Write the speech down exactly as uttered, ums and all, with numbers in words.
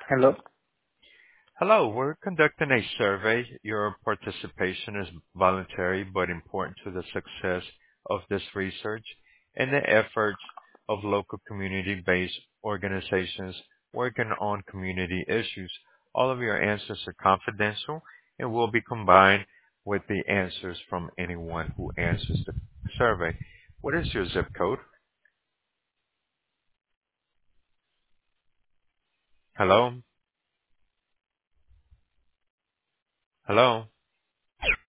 Hello. Hello, we're conducting a survey. Your participation is voluntary but important to the success of this research and the efforts of local community-based organizations working on community issues. All of your answers are confidential and will be combined with the answers from anyone who answers the survey. What is your zip code? Hello? Hello?